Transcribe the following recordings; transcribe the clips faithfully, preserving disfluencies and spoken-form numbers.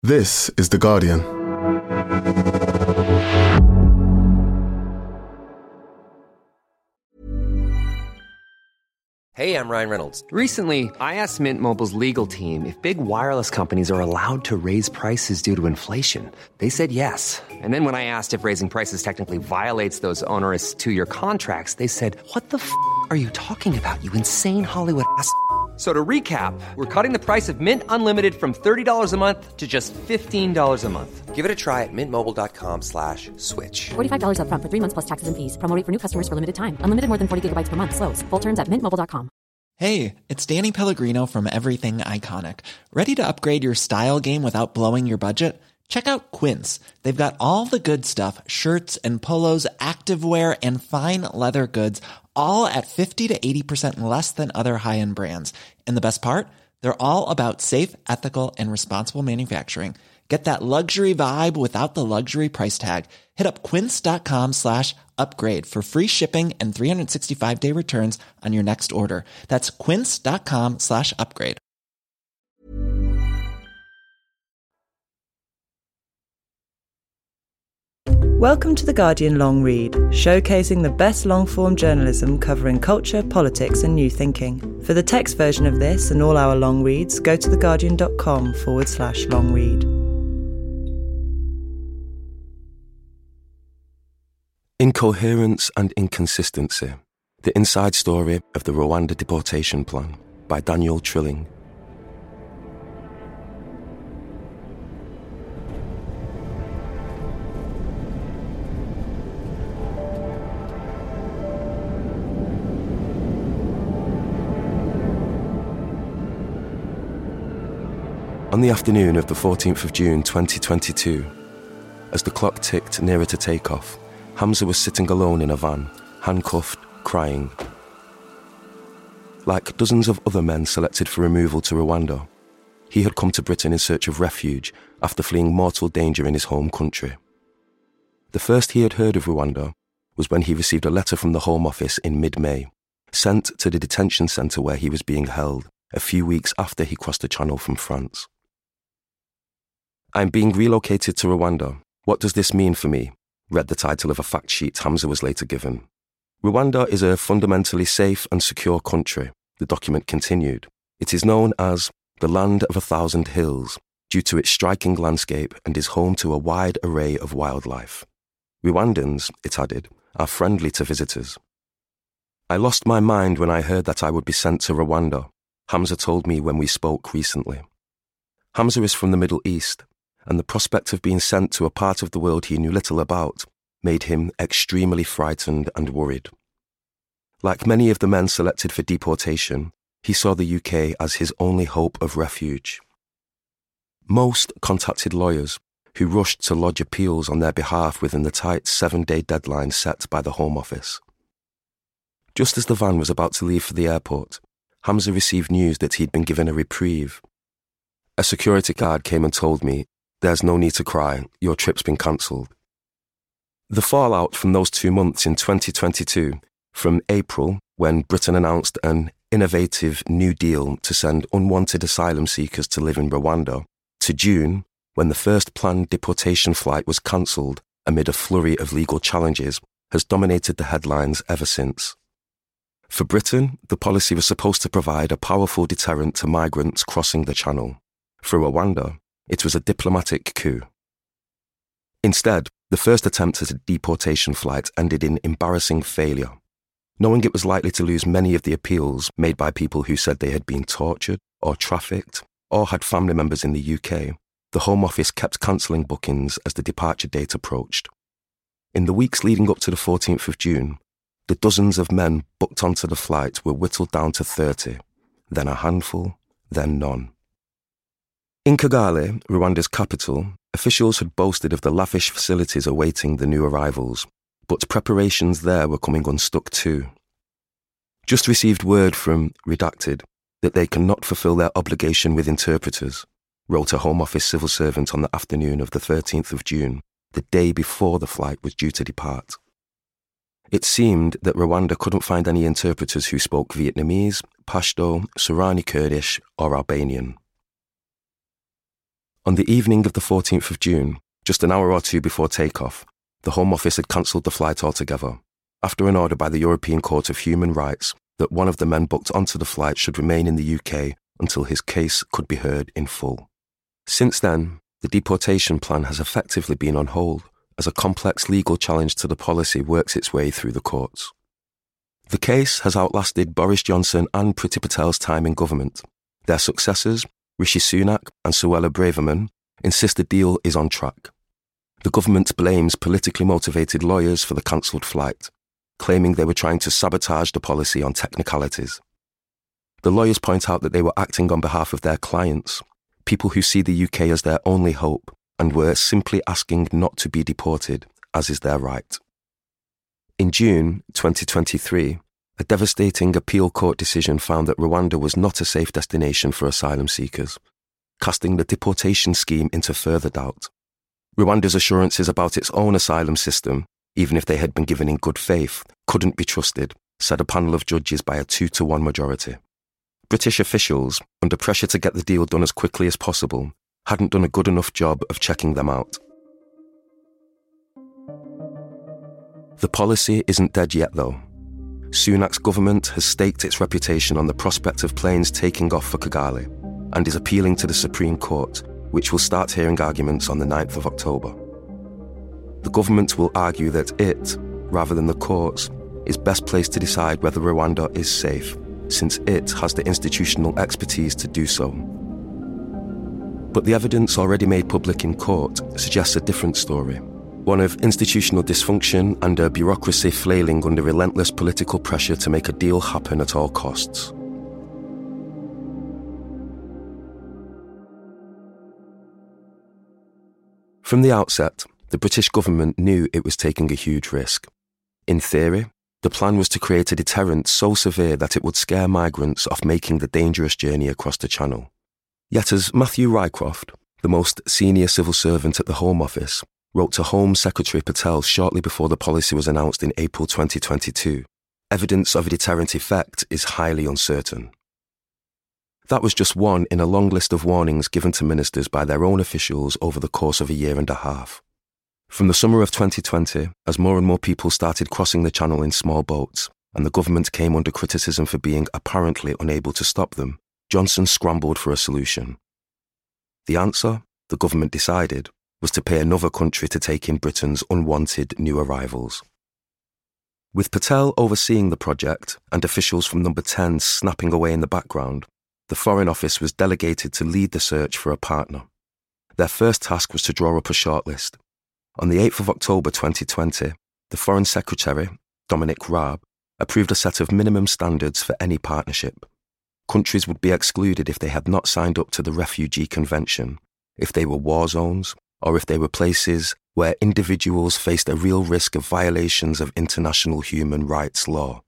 This is The Guardian. Hey, I'm Ryan Reynolds. Recently, I asked Mint Mobile's legal team if big wireless companies are allowed to raise prices due to inflation. They said yes. And then when I asked if raising prices technically violates those onerous two-year contracts, they said, what the f*** are you talking about, you insane Hollywood ass f- So to recap, we're cutting the price of Mint Unlimited from thirty dollars a month to just fifteen dollars a month. Give it a try at mintmobile.com slash switch. forty-five dollars up front for three months plus taxes and fees. Promo rate for new customers for limited time. Unlimited more than forty gigabytes per month. Slows full terms at mint mobile dot com. Hey, it's Danny Pellegrino from Everything Iconic. Ready to upgrade your style game without blowing your budget? Check out Quince. They've got all the good stuff, shirts and polos, activewear, and fine leather goods, all at fifty to eighty percent less than other high-end brands. And the best part? They're all about safe, ethical, and responsible manufacturing. Get that luxury vibe without the luxury price tag. Hit up quince.com slash upgrade for free shipping and three sixty-five day returns on your next order. That's quince.com slash upgrade. Welcome to The Guardian Long Read, showcasing the best long-form journalism covering culture, politics and new thinking. For the text version of this and all our long reads, go to theguardian.com forward slash long read. Incoherence and Inconsistency, the inside story of the Rwanda deportation plan by Daniel Trilling. On the afternoon of the fourteenth of June twenty twenty-two, as the clock ticked nearer to takeoff, Hamza was sitting alone in a van, handcuffed, crying. Like dozens of other men selected for removal to Rwanda, he had come to Britain in search of refuge after fleeing mortal danger in his home country. The first he had heard of Rwanda was when he received a letter from the Home Office in mid-May, sent to the detention centre where he was being held a few weeks after he crossed the Channel from France. "I'm being relocated to Rwanda. What does this mean for me?" read the title of a fact sheet Hamza was later given. "Rwanda is a fundamentally safe and secure country," the document continued. "It is known as the land of a thousand hills due to its striking landscape and is home to a wide array of wildlife. Rwandans," it added, "are friendly to visitors." "I lost my mind when I heard that I would be sent to Rwanda," Hamza told me when we spoke recently. Hamza is from the Middle East, and the prospect of being sent to a part of the world he knew little about made him extremely frightened and worried. Like many of the men selected for deportation, he saw the U K as his only hope of refuge. Most contacted lawyers, who rushed to lodge appeals on their behalf within the tight seven-day deadline set by the Home Office. Just as the van was about to leave for the airport, Hamza received news that he'd been given a reprieve. "A security guard came and told me, 'There's no need to cry, your trip's been cancelled.'" The fallout from those two months in twenty twenty-two, from April, when Britain announced an innovative New Deal to send unwanted asylum seekers to live in Rwanda, to June, when the first planned deportation flight was cancelled amid a flurry of legal challenges, has dominated the headlines ever since. For Britain, the policy was supposed to provide a powerful deterrent to migrants crossing the Channel. For Rwanda, it was a diplomatic coup. Instead, the first attempt at a deportation flight ended in embarrassing failure. Knowing it was likely to lose many of the appeals made by people who said they had been tortured or trafficked or had family members in the U K, the Home Office kept cancelling bookings as the departure date approached. In the weeks leading up to the fourteenth of June, the dozens of men booked onto the flight were whittled down to thirty, then a handful, then none. In Kigali, Rwanda's capital, officials had boasted of the lavish facilities awaiting the new arrivals, but preparations there were coming unstuck too. Just received word from Redacted that they cannot fulfil their obligation with interpreters, wrote a Home Office civil servant on the afternoon of the thirteenth of June, the day before the flight was due to depart. It seemed that Rwanda couldn't find any interpreters who spoke Vietnamese, Pashto, Sorani Kurdish or Albanian. On the evening of the fourteenth of June, just an hour or two before takeoff, the Home Office had cancelled the flight altogether, after an order by the European Court of Human Rights that one of the men booked onto the flight should remain in the U K until his case could be heard in full. Since then, the deportation plan has effectively been on hold as a complex legal challenge to the policy works its way through the courts. The case has outlasted Boris Johnson and Priti Patel's time in government. Their successors, Rishi Sunak and Suella Braverman, insist the deal is on track. The government blames politically motivated lawyers for the cancelled flight, claiming they were trying to sabotage the policy on technicalities. The lawyers point out that they were acting on behalf of their clients, people who see the U K as their only hope and were simply asking not to be deported, as is their right. In June twenty twenty-three, a devastating appeal court decision found that Rwanda was not a safe destination for asylum seekers, casting the deportation scheme into further doubt. Rwanda's assurances about its own asylum system, even if they had been given in good faith, couldn't be trusted, said a panel of judges by a two to one majority. British officials, under pressure to get the deal done as quickly as possible, hadn't done a good enough job of checking them out. The policy isn't dead yet, though. Sunak's government has staked its reputation on the prospect of planes taking off for Kigali and is appealing to the Supreme Court, which will start hearing arguments on the ninth of October. The government will argue that it, rather than the courts, is best placed to decide whether Rwanda is safe, since it has the institutional expertise to do so. But the evidence already made public in court suggests a different story, one of institutional dysfunction and a bureaucracy flailing under relentless political pressure to make a deal happen at all costs. From the outset, the British government knew it was taking a huge risk. In theory, the plan was to create a deterrent so severe that it would scare migrants off making the dangerous journey across the Channel. Yet as Matthew Rycroft, the most senior civil servant at the Home Office, wrote to Home Secretary Patel shortly before the policy was announced in April twenty twenty-two, evidence of a deterrent effect is highly uncertain. That was just one in a long list of warnings given to ministers by their own officials over the course of a year and a half. From the summer of twenty twenty, as more and more people started crossing the Channel in small boats, and the government came under criticism for being apparently unable to stop them, Johnson scrambled for a solution. The answer, the government decided, was to pay another country to take in Britain's unwanted new arrivals. With Patel overseeing the project and officials from Number ten snapping away in the background, the Foreign Office was delegated to lead the search for a partner. Their first task was to draw up a shortlist. On the eighth of October twenty twenty, the Foreign Secretary, Dominic Raab, approved a set of minimum standards for any partnership. Countries would be excluded if they had not signed up to the Refugee Convention, if they were war zones, or if they were places where individuals faced a real risk of violations of international human rights law.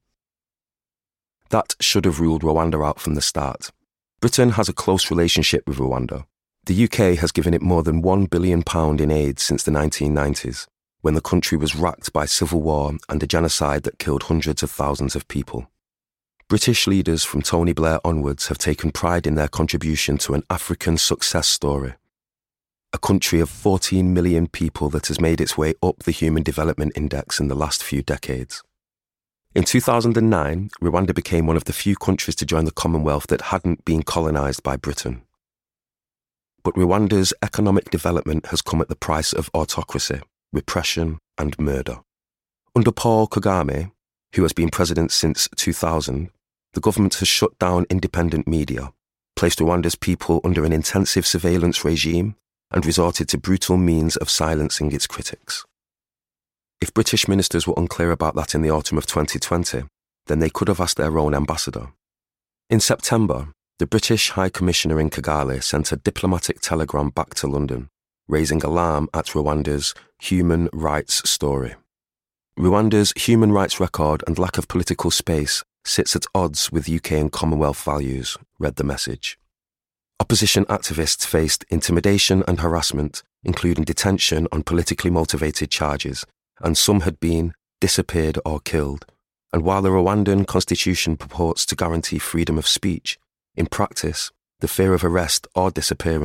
That should have ruled Rwanda out from the start. Britain has a close relationship with Rwanda. The U K has given it more than one billion pounds in aid since the nineteen nineties, when the country was racked by civil war and a genocide that killed hundreds of thousands of people. British leaders from Tony Blair onwards have taken pride in their contribution to an African success story. A country of fourteen million people that has made its way up the Human Development Index in the last few decades. In two thousand nine, Rwanda became one of the few countries to join the Commonwealth that hadn't been colonised by Britain. But Rwanda's economic development has come at the price of autocracy, repression and murder. Under Paul Kagame, who has been president since two thousand, the government has shut down independent media, placed Rwanda's people under an intensive surveillance regime, and resorted to brutal means of silencing its critics. If British ministers were unclear about that in the autumn of twenty twenty, then they could have asked their own ambassador. In September, the British High Commissioner in Kigali sent a diplomatic telegram back to London, raising alarm at Rwanda's human rights story. Rwanda's human rights record and lack of political space sits at odds with U K and Commonwealth values, read the message. Opposition activists faced intimidation and harassment, including detention on politically motivated charges, and some had been disappeared or killed. And while the Rwandan constitution purports to guarantee freedom of speech, in practice, the fear of arrest or disappearance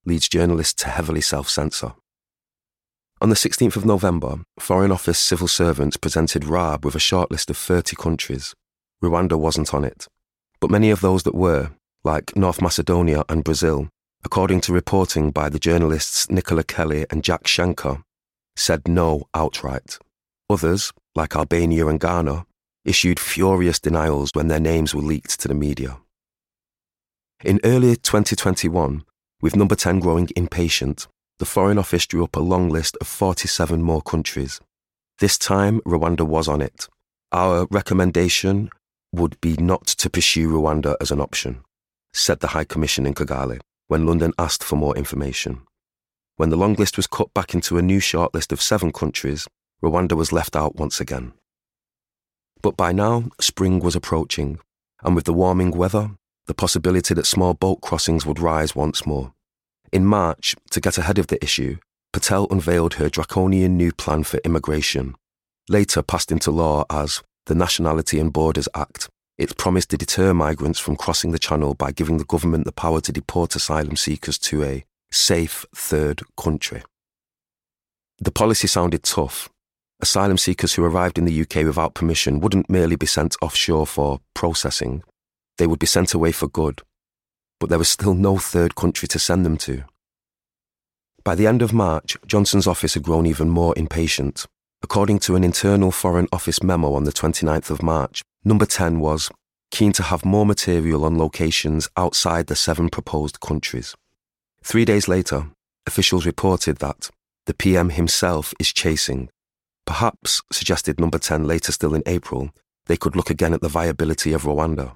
leads journalists to heavily self-censor. On the sixteenth of November, Foreign Office civil servants presented Raab with a shortlist of thirty countries. Rwanda wasn't on it, but many of those that were, like North Macedonia and Brazil, according to reporting by the journalists Nicola Kelly and Jack Schenker, said no outright. Others, like Albania and Ghana, issued furious denials when their names were leaked to the media. In early twenty twenty-one, with Number ten growing impatient, the Foreign Office drew up a long list of forty-seven more countries. This time, Rwanda was on it. Our recommendation would be not to pursue Rwanda as an option, said the High Commission in Kigali, when London asked for more information. When the long list was cut back into a new shortlist of seven countries, Rwanda was left out once again. But by now, spring was approaching, and with the warming weather, the possibility that small boat crossings would rise once more. In March, to get ahead of the issue, Patel unveiled her draconian new plan for immigration, later passed into law as the Nationality and Borders Act. It promised to deter migrants from crossing the channel by giving the government the power to deport asylum seekers to a safe third country. The policy sounded tough. Asylum seekers who arrived in the U K without permission wouldn't merely be sent offshore for processing, they would be sent away for good. But there was still no third country to send them to. By the end of March, Johnson's office had grown even more impatient. According to an internal Foreign Office memo on the twenty-ninth of March, Number ten was keen to have more material on locations outside the seven proposed countries. Three days later, officials reported that the P M himself is chasing. Perhaps, suggested Number ten later still in April, they could look again at the viability of Rwanda.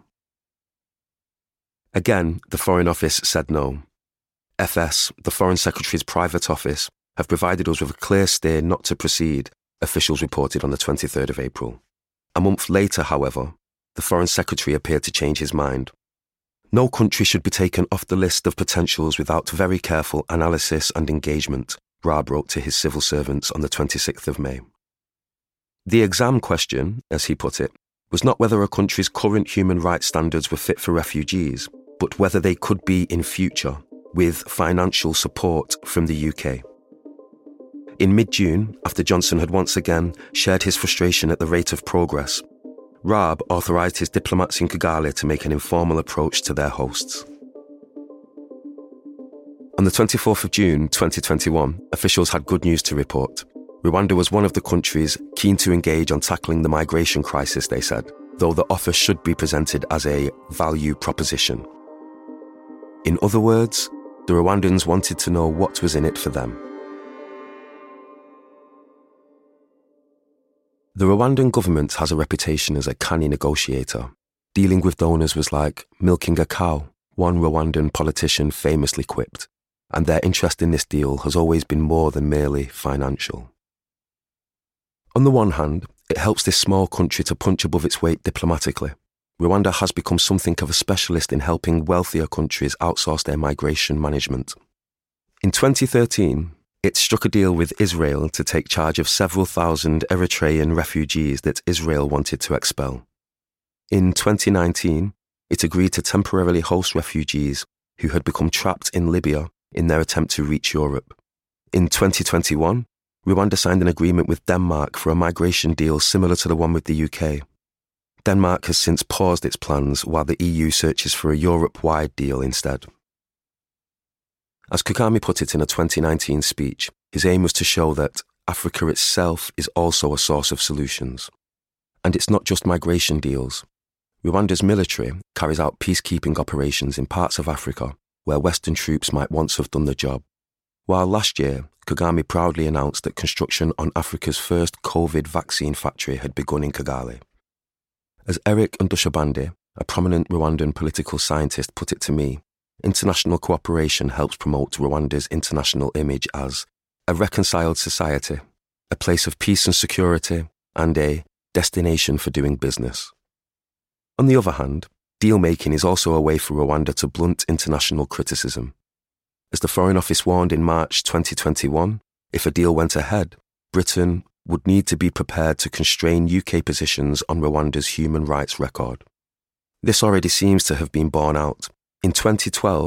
Again, the Foreign Office said no. F S, the Foreign Secretary's private office, have provided us with a clear steer not to proceed, officials reported on the twenty-third of April. A month later, however, the Foreign Secretary appeared to change his mind. No country should be taken off the list of potentials without very careful analysis and engagement, Raab wrote to his civil servants on the twenty-sixth of May. The exam question, as he put it, was not whether a country's current human rights standards were fit for refugees, but whether they could be in future, with financial support from the U K. In mid-June, after Johnson had once again shared his frustration at the rate of progress, Raab authorised his diplomats in Kigali to make an informal approach to their hosts. On the twenty-fourth of June twenty twenty-one, officials had good news to report. Rwanda was one of the countries keen to engage on tackling the migration crisis, they said, though the offer should be presented as a value proposition. In other words, the Rwandans wanted to know what was in it for them. The Rwandan government has a reputation as a canny negotiator. Dealing with donors was like milking a cow, one Rwandan politician famously quipped, and their interest in this deal has always been more than merely financial. On the one hand, it helps this small country to punch above its weight diplomatically. Rwanda has become something of a specialist in helping wealthier countries outsource their migration management. In twenty thirteen, it struck a deal with Israel to take charge of several thousand Eritrean refugees that Israel wanted to expel. In twenty nineteen, it agreed to temporarily host refugees who had become trapped in Libya in their attempt to reach Europe. In twenty twenty-one, Rwanda signed an agreement with Denmark for a migration deal similar to the one with the U K. Denmark has since paused its plans while the E U searches for a Europe-wide deal instead. As Kagame put it in a twenty nineteen speech, his aim was to show that Africa itself is also a source of solutions. And it's not just migration deals. Rwanda's military carries out peacekeeping operations in parts of Africa where Western troops might once have done the job. While last year, Kagame proudly announced that construction on Africa's first COVID vaccine factory had begun in Kigali. As Eric Ndushabande, a prominent Rwandan political scientist, put it to me, international cooperation helps promote Rwanda's international image as a reconciled society, a place of peace and security, and a destination for doing business. On the other hand, deal-making is also a way for Rwanda to blunt international criticism. As the Foreign Office warned in March twenty twenty-one, if a deal went ahead, Britain would need to be prepared to constrain U K positions on Rwanda's human rights record. This already seems to have been borne out. In twenty twelve,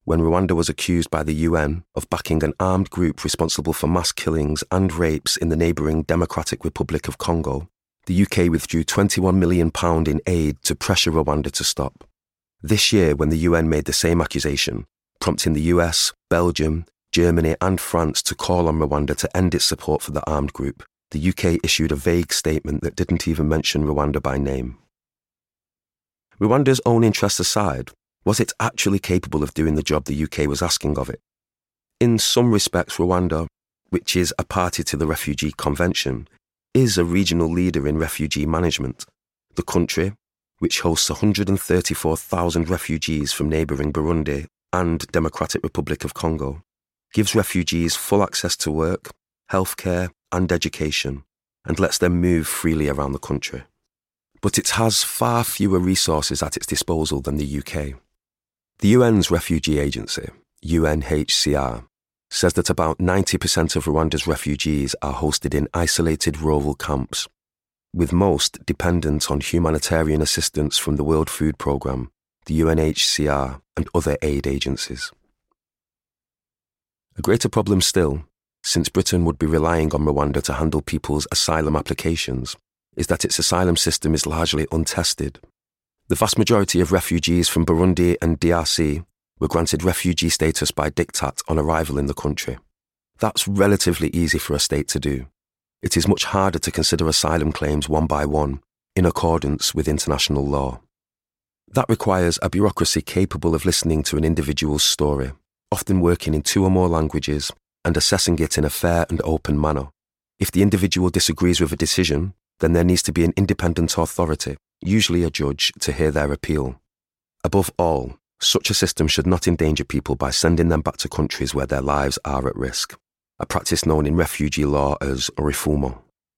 when Rwanda was accused by the U N of backing an armed group responsible for mass killings and rapes in the neighbouring Democratic Republic of Congo, the U K withdrew twenty-one million pounds in aid to pressure Rwanda to stop. This year, when the U N made the same accusation, prompting the U S, Belgium, Germany and France to call on Rwanda to end its support for the armed group, the U K issued a vague statement that didn't even mention Rwanda by name. Rwanda's own interests aside, was it actually capable of doing the job the U K was asking of it? In some respects, Rwanda, which is a party to the Refugee Convention, is a regional leader in refugee management. The country, which hosts one hundred thirty-four thousand refugees from neighbouring Burundi and Democratic Republic of Congo, gives refugees full access to work, healthcare and education, and lets them move freely around the country. But it has far fewer resources at its disposal than the U K. The U N's refugee agency, U N H C R, says that about ninety percent of Rwanda's refugees are hosted in isolated rural camps, with most dependent on humanitarian assistance from the World Food Programme, the U N H C R and other aid agencies. A greater problem still, since Britain would be relying on Rwanda to handle people's asylum applications, is that its asylum system is largely untested. The vast majority of refugees from Burundi and D R C were granted refugee status by diktat on arrival in the country. That's relatively easy for a state to do. It is much harder to consider asylum claims one by one, in accordance with international law. That requires a bureaucracy capable of listening to an individual's story, often working in two or more languages, and assessing it in a fair and open manner. If the individual disagrees with a decision, then there needs to be an independent authority, usually a judge, to hear their appeal. Above all, such a system should not endanger people by sending them back to countries where their lives are at risk, a practice known in refugee law as rifumo.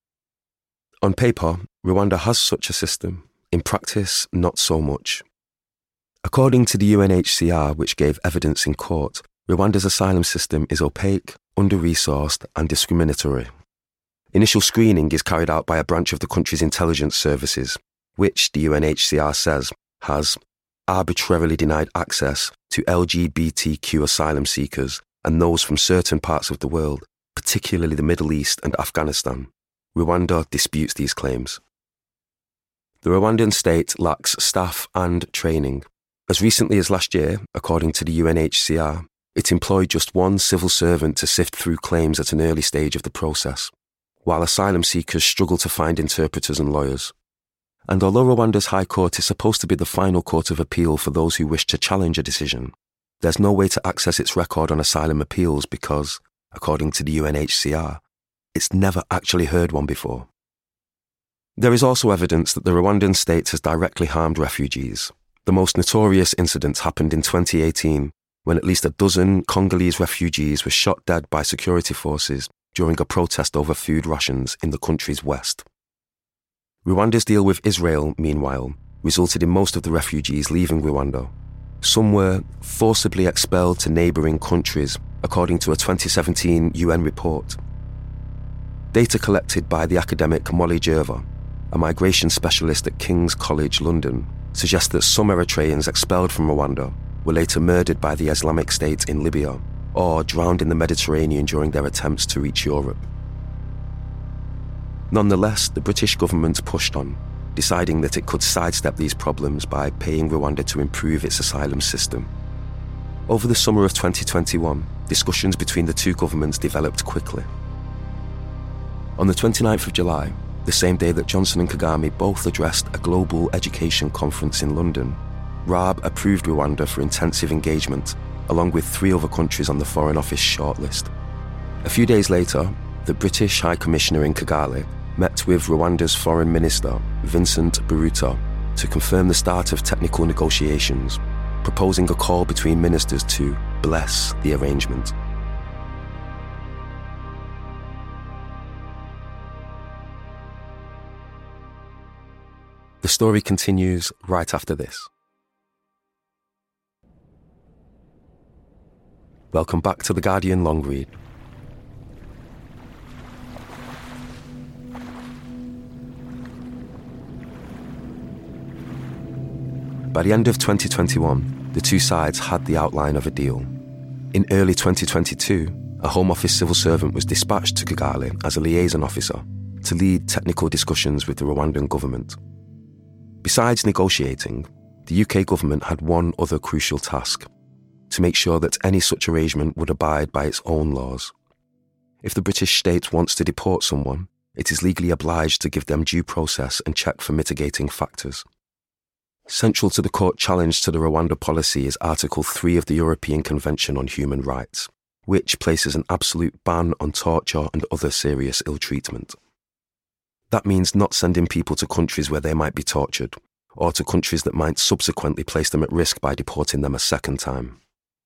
On paper, Rwanda has such a system. In practice, not so much. According to the U N H C R, which gave evidence in court, Rwanda's asylum system is opaque, under-resourced and discriminatory. Initial screening is carried out by a branch of the country's intelligence services, which, the U N H C R says, has arbitrarily denied access to L G B T Q asylum seekers and those from certain parts of the world, particularly the Middle East and Afghanistan. Rwanda disputes these claims. The Rwandan state lacks staff and training. As recently as last year, according to the U N H C R, it employed just one civil servant to sift through claims at an early stage of the process, while asylum seekers struggle to find interpreters and lawyers. And although Rwanda's High Court is supposed to be the final court of appeal for those who wish to challenge a decision, there's no way to access its record on asylum appeals because, according to the U N H C R, it's never actually heard one before. There is also evidence that the Rwandan state has directly harmed refugees. The most notorious incident happened in twenty eighteen, when at least a dozen Congolese refugees were shot dead by security forces during a protest over food rations in the country's west. Rwanda's deal with Israel, meanwhile, resulted in most of the refugees leaving Rwanda. Some were forcibly expelled to neighbouring countries, according to a twenty seventeen U N report. Data collected by the academic Molly Jerva, a migration specialist at King's College London, suggests that some Eritreans expelled from Rwanda were later murdered by the Islamic State in Libya or drowned in the Mediterranean during their attempts to reach Europe. Nonetheless, the British government pushed on, deciding that it could sidestep these problems by paying Rwanda to improve its asylum system. Over the summer of twenty twenty-one, discussions between the two governments developed quickly. On the twenty-ninth of July, the same day that Johnson and Kagame both addressed a global education conference in London, Raab approved Rwanda for intensive engagement, along with three other countries on the Foreign Office shortlist. A few days later, the British High Commissioner in Kigali met with Rwanda's Foreign Minister, Vincent Biruta, to confirm the start of technical negotiations, proposing a call between ministers to bless the arrangement. The story continues right after this. Welcome back to The Guardian Long Read. By the end of twenty twenty-one, the two sides had the outline of a deal. In early twenty twenty-two, a Home Office civil servant was dispatched to Kigali as a liaison officer to lead technical discussions with the Rwandan government. Besides negotiating, the U K government had one other crucial task: to make sure that any such arrangement would abide by its own laws. If the British state wants to deport someone, it is legally obliged to give them due process and check for mitigating factors. Central to the court challenge to the Rwanda policy is Article three of the European Convention on Human Rights, which places an absolute ban on torture and other serious ill treatment. That means not sending people to countries where they might be tortured, or to countries that might subsequently place them at risk by deporting them a second time.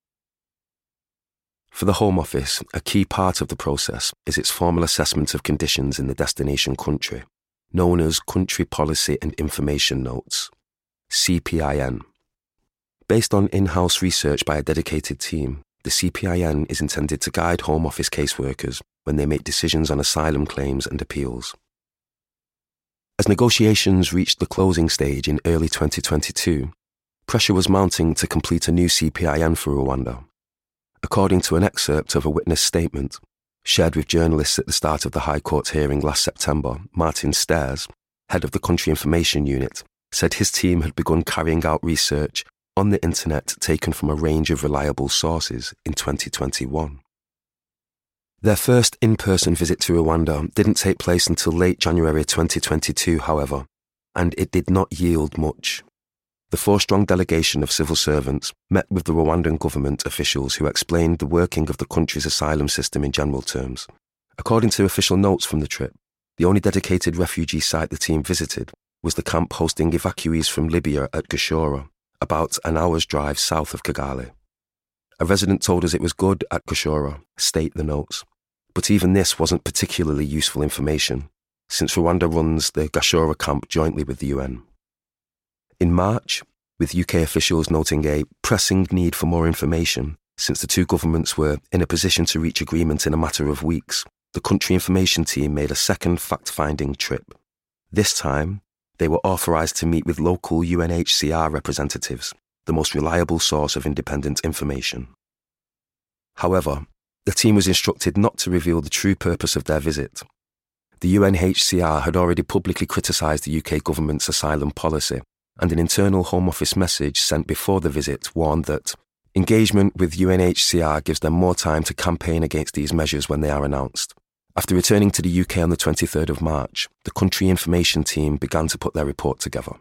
For the Home Office, a key part of the process is its formal assessment of conditions in the destination country, known as Country Policy and Information Notes, C P I N. Based on in-house research by a dedicated team, the C P I N is intended to guide Home Office caseworkers when they make decisions on asylum claims and appeals. As negotiations reached the closing stage in early twenty twenty-two, pressure was mounting to complete a new C P I N for Rwanda. According to an excerpt of a witness statement, shared with journalists at the start of the High Court hearing last September, Martin Stairs, head of the Country Information Unit, said his team had begun carrying out research on the internet taken from a range of reliable sources in twenty twenty-one. Their first in-person visit to Rwanda didn't take place until late January twenty twenty-two, however, and it did not yield much. The four-strong delegation of civil servants met with the Rwandan government officials who explained the working of the country's asylum system in general terms. According to official notes from the trip, the only dedicated refugee site the team visited was the camp hosting evacuees from Libya at Gashora, about an hour's drive south of Kigali. A resident told us it was good at Gashora, state the notes. But even this wasn't particularly useful information, since Rwanda runs the Gashora camp jointly with the U N. In March, with U K officials noting a pressing need for more information, since the two governments were in a position to reach agreement in a matter of weeks, the Country Information Team made a second fact-finding trip. This time, they were authorised to meet with local U N H C R representatives, the most reliable source of independent information. However, the team was instructed not to reveal the true purpose of their visit. The U N H C R had already publicly criticised the U K government's asylum policy, and an internal Home Office message sent before the visit warned that engagement with U N H C R gives them more time to campaign against these measures when they are announced. After returning to the U K on the twenty-third of March, the Country Information Team began to put their report together.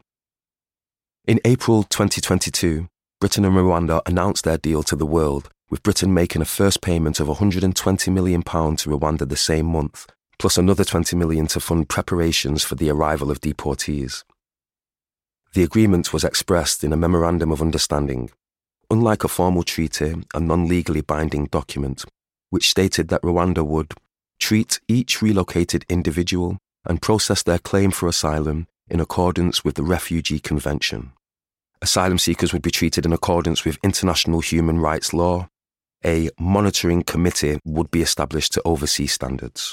In April twenty twenty-two, Britain and Rwanda announced their deal to the world, with Britain making a first payment of one hundred twenty million pounds to Rwanda the same month, plus another twenty million pounds to fund preparations for the arrival of deportees. The agreement was expressed in a Memorandum of Understanding, unlike a formal treaty, a non-legally binding document, which stated that Rwanda would treat each relocated individual and process their claim for asylum in accordance with the Refugee Convention. Asylum seekers would be treated in accordance with international human rights law. A monitoring committee would be established to oversee standards.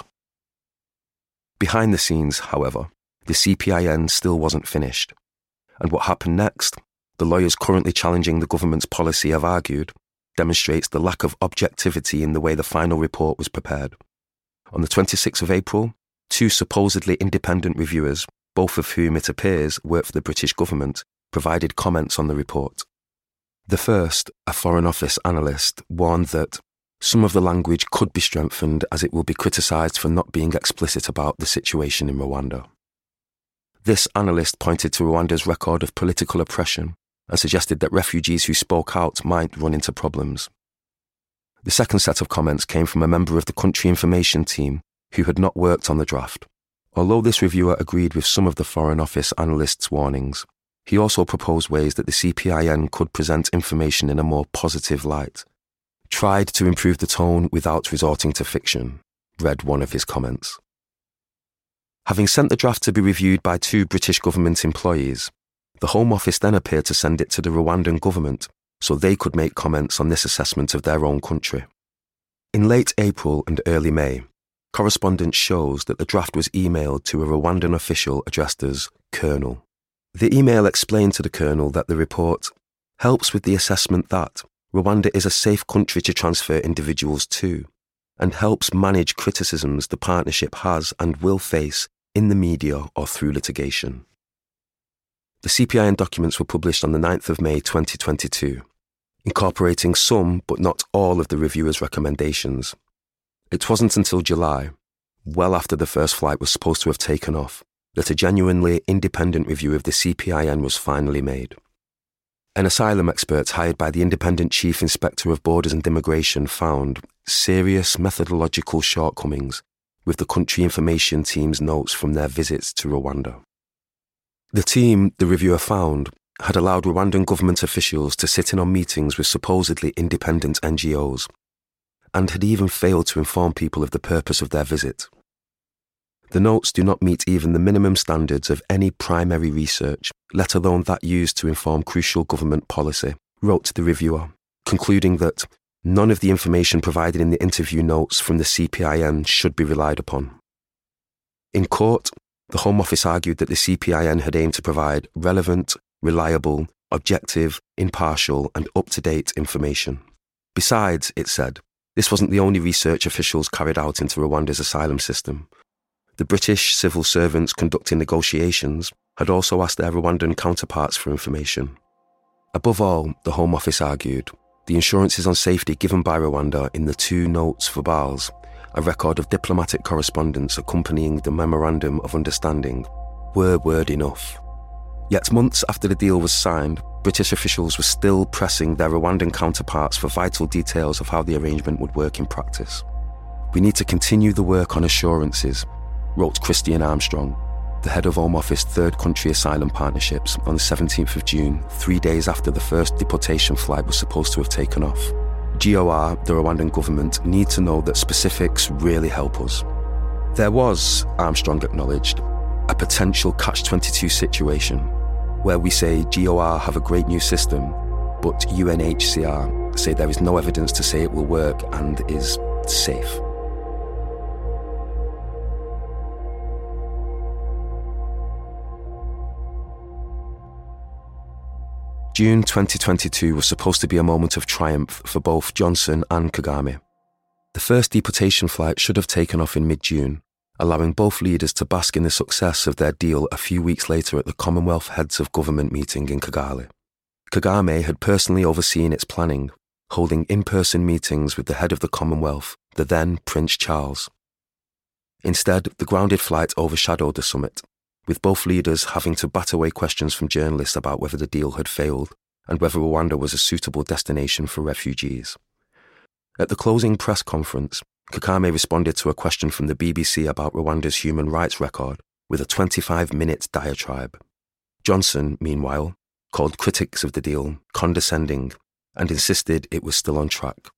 Behind the scenes, however, the C P I N still wasn't finished. And what happened next, the lawyers currently challenging the government's policy have argued, demonstrates the lack of objectivity in the way the final report was prepared. On the twenty-sixth of April, two supposedly independent reviewers, both of whom it appears work for the British government, provided comments on the report. The first, a Foreign Office analyst, warned that some of the language could be strengthened as it will be criticised for not being explicit about the situation in Rwanda. This analyst pointed to Rwanda's record of political oppression and suggested that refugees who spoke out might run into problems. The second set of comments came from a member of the Country Information Team who had not worked on the draft. Although this reviewer agreed with some of the Foreign Office analyst's warnings, he also proposed ways that the C P I N could present information in a more positive light. Tried to improve the tone without resorting to fiction, read one of his comments. Having sent the draft to be reviewed by two British government employees, the Home Office then appeared to send it to the Rwandan government so they could make comments on this assessment of their own country. In late April and early May, correspondence shows that the draft was emailed to a Rwandan official addressed as Colonel. The email explained to the Colonel that the report helps with the assessment that Rwanda is a safe country to transfer individuals to, and helps manage criticisms the partnership has and will face in the media or through litigation. The C P I N documents were published on the ninth of May twenty twenty-two, incorporating some but not all of the reviewer's recommendations. It wasn't until July, well after the first flight was supposed to have taken off, that a genuinely independent review of the C P I N was finally made. An asylum expert hired by the Independent Chief Inspector of Borders and Immigration found serious methodological shortcomings with the country information team's notes from their visits to Rwanda. The team, the reviewer found, had allowed Rwandan government officials to sit in on meetings with supposedly independent N G Os, and had even failed to inform people of the purpose of their visit. The notes do not meet even the minimum standards of any primary research, let alone that used to inform crucial government policy, wrote the reviewer, concluding that none of the information provided in the interview notes from the C P I N should be relied upon. In court, the Home Office argued that the C P I N had aimed to provide relevant, reliable, objective, impartial, and up-to-date information. Besides, it said, this wasn't the only research officials carried out into Rwanda's asylum system. The British civil servants conducting negotiations had also asked their Rwandan counterparts for information. Above all, the Home Office argued, the assurances on safety given by Rwanda in the two notes verbales, a record of diplomatic correspondence accompanying the Memorandum of Understanding, were word enough. Yet months after the deal was signed, British officials were still pressing their Rwandan counterparts for vital details of how the arrangement would work in practice. We need to continue the work on assurances, wrote Christian Armstrong, the head of Home Office Third Country Asylum Partnerships, on the seventeenth of June, three days after the first deportation flight was supposed to have taken off. G O R, the Rwandan government, need to know that specifics really help us. There was, Armstrong acknowledged, a potential catch twenty-two situation, where we say G O R have a great new system, but U N H C R say there is no evidence to say it will work and is safe. June twenty twenty-two was supposed to be a moment of triumph for both Johnson and Kagame. The first deportation flight should have taken off in mid-June, allowing both leaders to bask in the success of their deal a few weeks later at the Commonwealth Heads of Government meeting in Kigali. Kagame had personally overseen its planning, holding in-person meetings with the head of the Commonwealth, the then Prince Charles. Instead, the grounded flight overshadowed the summit, with both leaders having to bat away questions from journalists about whether the deal had failed and whether Rwanda was a suitable destination for refugees. At the closing press conference, Kagame responded to a question from the B B C about Rwanda's human rights record with a twenty-five minute diatribe. Johnson, meanwhile, called critics of the deal condescending and insisted it was still on track.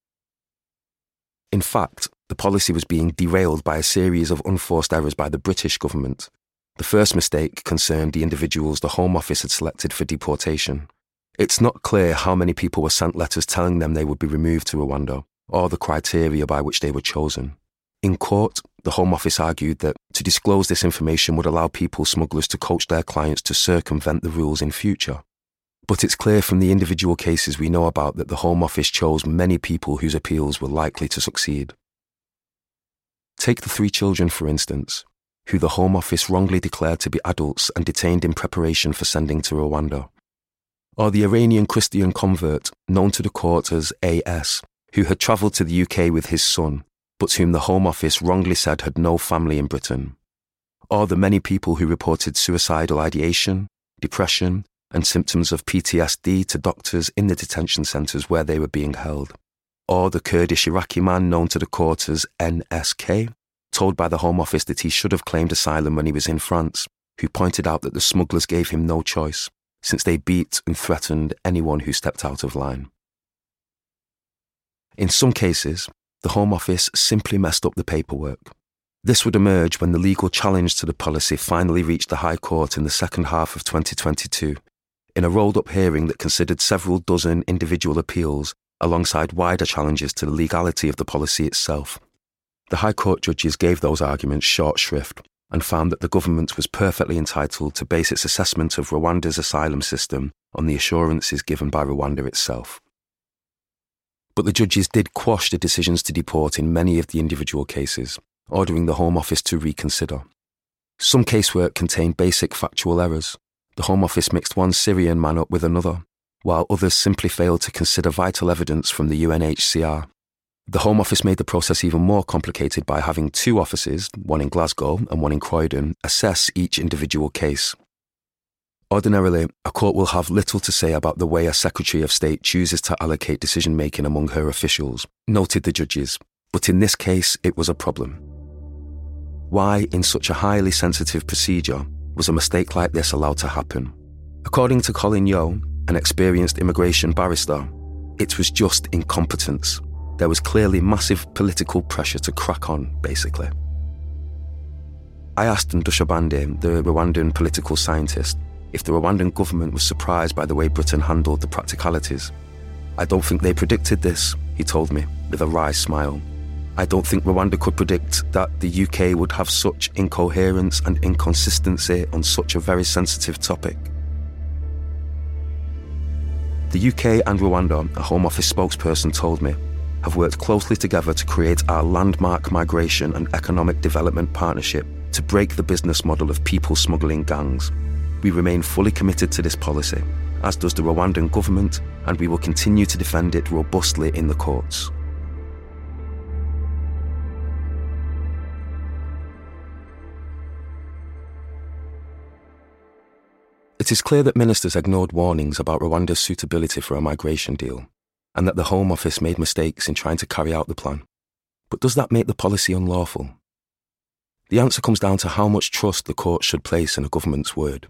In fact, the policy was being derailed by a series of unforced errors by the British government. The first mistake concerned the individuals the Home Office had selected for deportation. It's not clear how many people were sent letters telling them they would be removed to Rwanda, or the criteria by which they were chosen. In court, the Home Office argued that to disclose this information would allow people smugglers to coach their clients to circumvent the rules in future. But it's clear from the individual cases we know about that the Home Office chose many people whose appeals were likely to succeed. Take the three children, for instance, who the Home Office wrongly declared to be adults and detained in preparation for sending to Rwanda. Or the Iranian Christian convert, known to the court as A S, who had travelled to the U K with his son, but whom the Home Office wrongly said had no family in Britain. Or the many people who reported suicidal ideation, depression, and symptoms of P T S D to doctors in the detention centres where they were being held. Or the Kurdish Iraqi man known to the court as N S K, told by the Home Office that he should have claimed asylum when he was in France, who pointed out that the smugglers gave him no choice, since they beat and threatened anyone who stepped out of line. In some cases, the Home Office simply messed up the paperwork. This would emerge when the legal challenge to the policy finally reached the High Court in the second half of twenty twenty-two, in a rolled-up hearing that considered several dozen individual appeals alongside wider challenges to the legality of the policy itself. The High Court judges gave those arguments short shrift and found that the government was perfectly entitled to base its assessment of Rwanda's asylum system on the assurances given by Rwanda itself. But the judges did quash the decisions to deport in many of the individual cases, ordering the Home Office to reconsider. Some casework contained basic factual errors. The Home Office mixed one Syrian man up with another, while others simply failed to consider vital evidence from the U N H C R. The Home Office made the process even more complicated by having two offices, one in Glasgow and one in Croydon, assess each individual case. Ordinarily, a court will have little to say about the way a Secretary of State chooses to allocate decision-making among her officials, noted the judges, but in this case it was a problem. Why, in such a highly sensitive procedure, was a mistake like this allowed to happen? According to Colin Yeo, an experienced immigration barrister, it was just incompetence. There was clearly massive political pressure to crack on, basically. I asked Ndushabande, the Rwandan political scientist, if the Rwandan government was surprised by the way Britain handled the practicalities. I don't think they predicted this, he told me, with a wry smile. I don't think Rwanda could predict that the U K would have such incoherence and inconsistency on such a very sensitive topic. The U K and Rwanda, a Home Office spokesperson told me, have worked closely together to create our landmark migration and economic development partnership to break the business model of people smuggling gangs. We remain fully committed to this policy, as does the Rwandan government, and we will continue to defend it robustly in the courts. It is clear that ministers ignored warnings about Rwanda's suitability for a migration deal, and that the Home Office made mistakes in trying to carry out the plan. But does that make the policy unlawful? The answer comes down to how much trust the court should place in a government's word.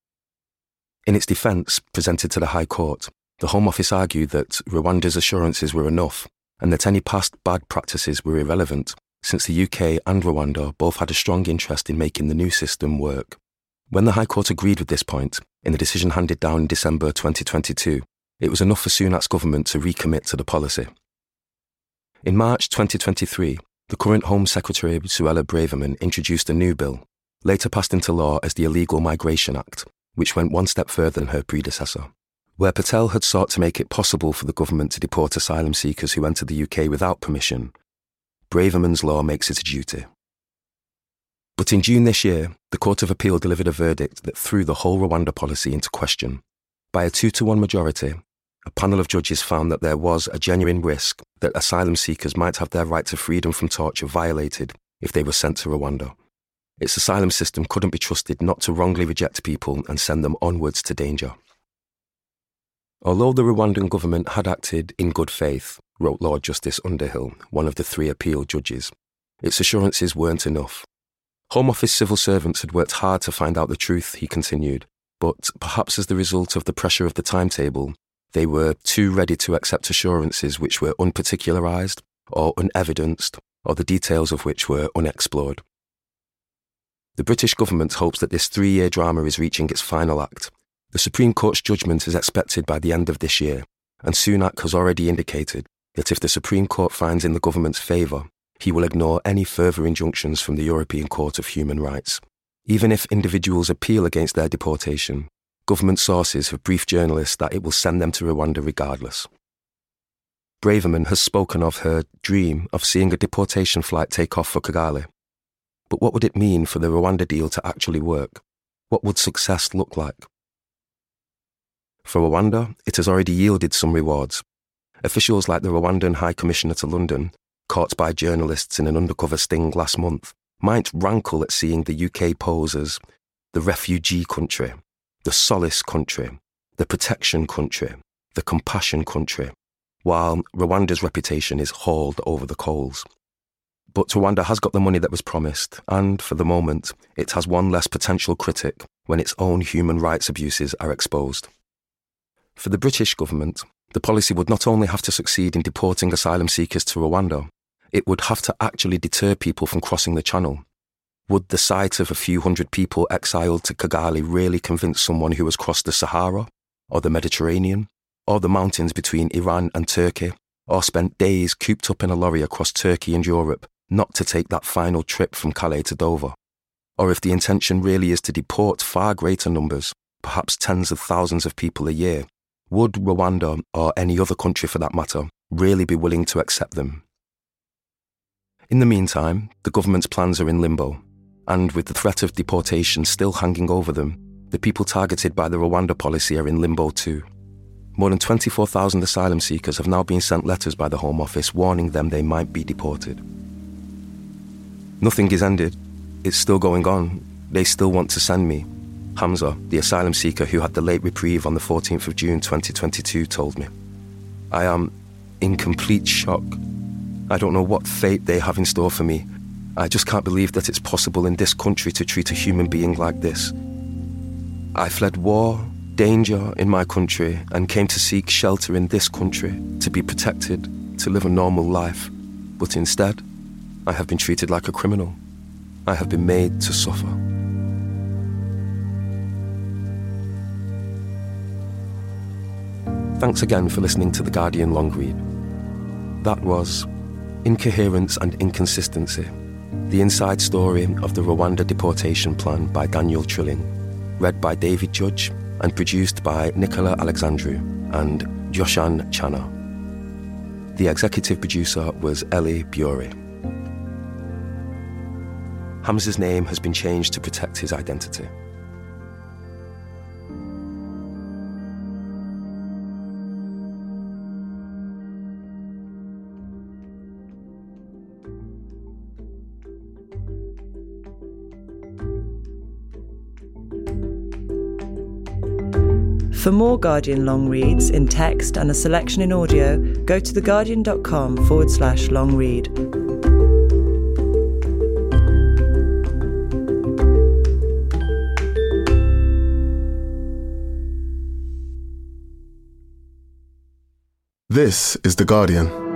In its defence, presented to the High Court, the Home Office argued that Rwanda's assurances were enough, and that any past bad practices were irrelevant, since the U K and Rwanda both had a strong interest in making the new system work. When the High Court agreed with this point, in the decision handed down in December twenty twenty-two, it was enough for Sunak's government to recommit to the policy. In March twenty twenty-three, the current Home Secretary Suella Braverman introduced a new bill, later passed into law as the Illegal Migration Act, which went one step further than her predecessor. Where Patel had sought to make it possible for the government to deport asylum seekers who entered the U K without permission, Braverman's law makes it a duty. But in June this year, the Court of Appeal delivered a verdict that threw the whole Rwanda policy into question. By a two to one majority, a panel of judges found that there was a genuine risk that asylum seekers might have their right to freedom from torture violated if they were sent to Rwanda. Its asylum system couldn't be trusted not to wrongly reject people and send them onwards to danger. Although the Rwandan government had acted in good faith, wrote Lord Justice Underhill, one of the three appeal judges, its assurances weren't enough. Home Office civil servants had worked hard to find out the truth, he continued, but perhaps as the result of the pressure of the timetable, they were too ready to accept assurances which were unparticularised or unevidenced, or the details of which were unexplored. The British government hopes that this three-year drama is reaching its final act. The Supreme Court's judgment is expected by the end of this year, and Sunak has already indicated that if the Supreme Court finds in the government's favour, he will ignore any further injunctions from the European Court of Human Rights. Even if individuals appeal against their deportation, government sources have briefed journalists that it will send them to Rwanda regardless. Braverman has spoken of her dream of seeing a deportation flight take off for Kigali. But what would it mean for the Rwanda deal to actually work? What would success look like? For Rwanda, it has already yielded some rewards. Officials like the Rwandan High Commissioner to London, caught by journalists in an undercover sting last month, might rankle at seeing the U K pose as the refugee country, the solace country, the protection country, the compassion country, while Rwanda's reputation is hauled over the coals. But Rwanda has got the money that was promised, and for the moment, it has one less potential critic when its own human rights abuses are exposed. For the British government, the policy would not only have to succeed in deporting asylum seekers to Rwanda, it would have to actually deter people from crossing the channel. Would the sight of a few hundred people exiled to Kigali really convince someone who has crossed the Sahara, or the Mediterranean, or the mountains between Iran and Turkey, or spent days cooped up in a lorry across Turkey and Europe, not to take that final trip from Calais to Dover? Or if the intention really is to deport far greater numbers, perhaps tens of thousands of people a year, would Rwanda, or any other country for that matter, really be willing to accept them? In the meantime, the government's plans are in limbo, and with the threat of deportation still hanging over them, the people targeted by the Rwanda policy are in limbo too. More than twenty-four thousand asylum seekers have now been sent letters by the Home Office warning them they might be deported. Nothing is ended. It's still going on. They still want to send me. Hamza, the asylum seeker who had the late reprieve on the fourteenth of June twenty twenty-two, told me. I am in complete shock. I don't know what fate they have in store for me. I just can't believe that it's possible in this country to treat a human being like this. I fled war, danger in my country, and came to seek shelter in this country, to be protected, to live a normal life. But instead, I have been treated like a criminal. I have been made to suffer. Thanks again for listening to The Guardian Long Read. That was Incoherence and Inconsistency, the inside story of the Rwanda deportation plan by Daniel Trilling, read by David Judge and produced by Nicola Alexandru and Joshan Chana. The executive producer was Ellie Bury. Hamza's name has been changed to protect his identity. For more Guardian long reads in text and a selection in audio, go to theguardian.com forward slash long read. This is The Guardian.